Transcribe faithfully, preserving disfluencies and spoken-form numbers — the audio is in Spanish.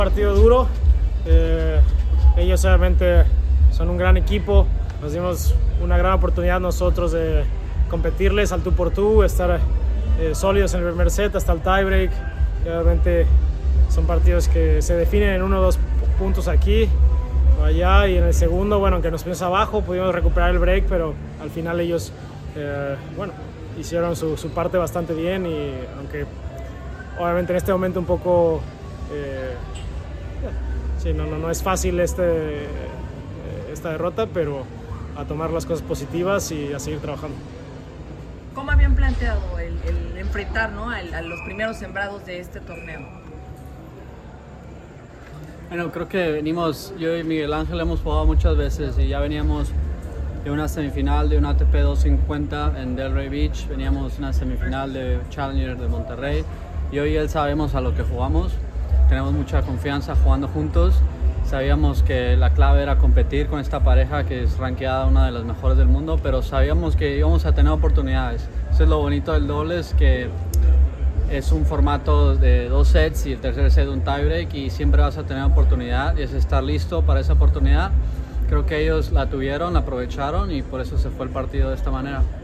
Partido duro, eh, ellos obviamente son un gran equipo, nos dimos una gran oportunidad nosotros de competirles al tú por tú, estar eh, sólidos en el primer set hasta el tiebreak. Y obviamente son partidos que se definen en uno o dos puntos aquí o allá, y en el segundo, bueno, aunque nos fuimos abajo, pudimos recuperar el break, pero al final ellos, eh, bueno, hicieron su, su parte bastante bien, y aunque obviamente en este momento un poco... Eh, Sí, no, no, no es fácil este, esta derrota, pero a tomar las cosas positivas y a seguir trabajando. ¿Cómo habían planteado el, el enfrentar, ¿no?, a, a los primeros sembrados de este torneo? Bueno, creo que venimos, yo y Miguel Ángel hemos jugado muchas veces y ya veníamos de una semifinal de una A T P doscientos cincuenta en Delray Beach, veníamos de una semifinal de Challenger de Monterrey. Yo y él sabemos a lo que jugamos. Tenemos mucha confianza jugando juntos. Sabíamos que la clave era competir con esta pareja que es rankeada una de las mejores del mundo, pero sabíamos que íbamos a tener oportunidades. Eso es lo bonito del dobles, que es un formato de dos sets y el tercer set un tiebreak, y siempre vas a tener oportunidad y es estar listo para esa oportunidad. Creo que ellos la tuvieron, la aprovecharon, y por eso se fue el partido de esta manera.